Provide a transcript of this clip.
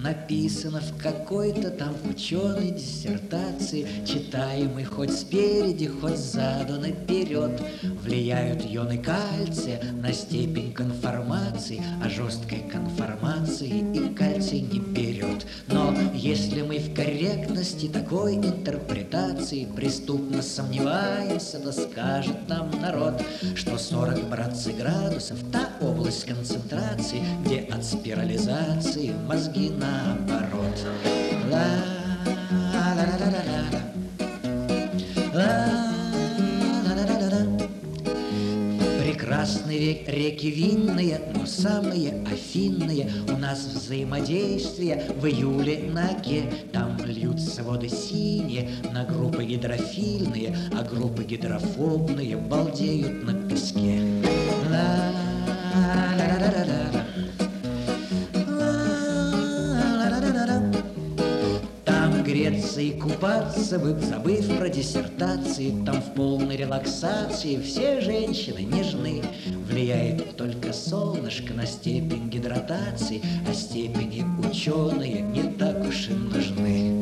написано в какой-то там ученой диссертации, читаемой хоть спереди, хоть сзаду наперед. Влияют ионы кальция на степень конформации, а жесткой конформации и кальций не берет. Но если мы в корректности такой интерпретации преступно сомневаемся, то скажет нам народ, что 40, братцы, градусов — та область концентрации, где от спирализации мозги наоборот. Прекрасные реки винные, но самые афинные у нас взаимодействие в июле на Оке. Там льются воды синие на группы гидрофильные, а группы гидрофобные балдеют на песке. Греться и купаться бы, забыв про диссертации, там в полной релаксации все женщины нежны. Влияет только солнышко на степень гидратации, а степени ученые не так уж и нужны.